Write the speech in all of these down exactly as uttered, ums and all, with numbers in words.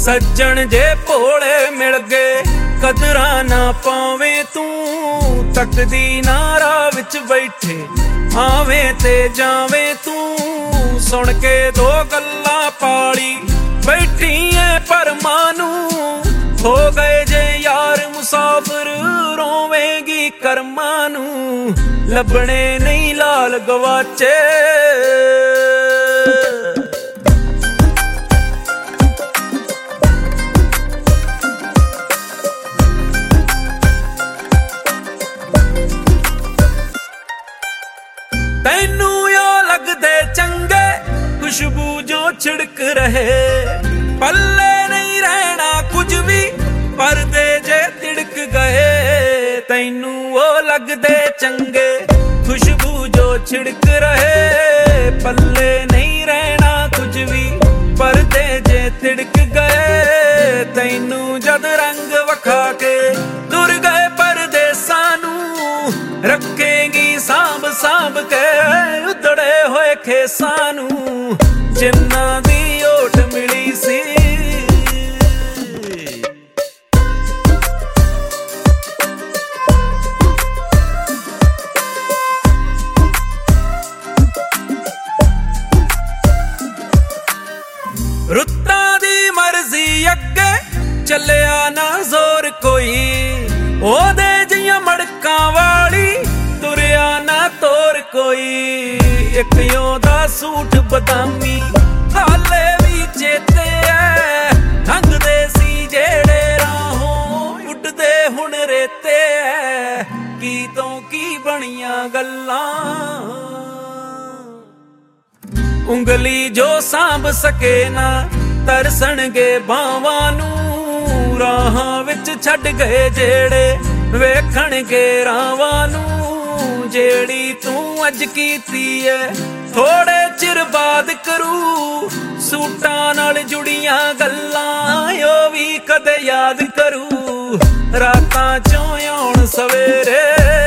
सज्जन जे भोले मिल गए कदरां ना पावे तू, तकदी ना राह विच बैठे आवे ते जावे तू। सुन के दो गल्लां पाली बैठी है परमानू, हो गए जे यार मुसाफिर रोवेगी करमानू। लभने नहीं लाल गवाचे तैनू यो लगदे चंगे खुशबू जो छिड़क रहे, पल्ले नहीं रहना कुछ भी पर्दे जे तिड़क गए। तैनू वो लगदे चंगे खुशबू जो छिड़क रहे, पल्ले नहीं रहना कुछ भी पर्दे जे तिड़क गए। तैनू जद रंग वखा के तुर गए परदेसां नू, रखेंगी सांभ सांभ के उधड़े होए खेसां नू। जिन्ना दी ओट मिली सी रुत्तां दी मर्जी अगे चलिया ना जोर कोई, ओदे जियां मड़कां वाली तुरिया ना तोर कोई। एक ओदा सूट बदामी हाले भी चेते है, लंघदे सी जेड़े राहों उड़दे हुण रेते है। की तो की बणियां गल्लां उंगली जो सांभ सके ना तरसणगे बावां नू। राहां विच छड्ड गए जेड़े वेखणगे रावां नू। जेड़ी तू अज कीती है थोड़े चिर बाद करू, सूटां नाल जुड़ियां गल्लां ओ भी कदे याद करू। रातां चों आउण सवेरे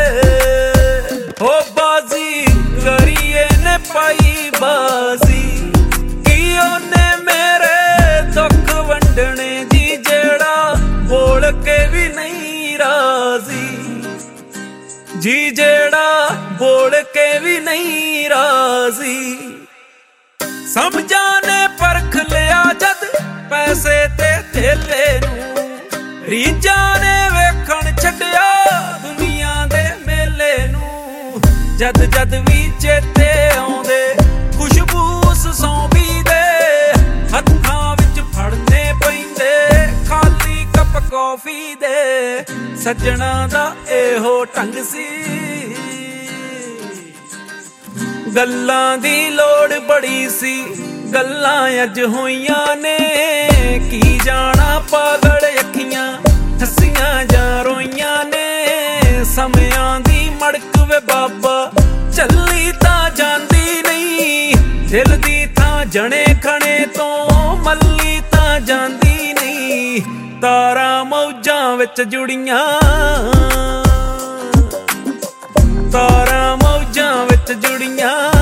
ओ बाजी गरिए ने पाई बाजी, की ओने मेरे दुख वंडने जी जेड़ा बोल के भी नहीं राजी जी, जेड़ा बोल के भी नहीं राजी। समझा ने परख लिया जद पैसे ते थेले नू, रीजा ने वेखण छड्डिया दुनिया दे मेले नू। जद जद भी चेते आउंदे खुशबू उस सौंपी दे, हत्थां विच फड़ने पैंदे खाली कप कॉफी दे। सज्जणा दा एहो ढंग सी, गल्लां दी लोड़ बड़ी सी गल्लां अज होइयां ने। की जाना पागल अखियां हसियां जां रोइयां ने। समयां दी मड़क वे बाबा चली तां जांदी नहीं, दिल दी थां जने खणे तो मल्ली तां जांदी नहीं। तारा मौजां विच जुड़ियां तारा मौजां विच जुड़ियां।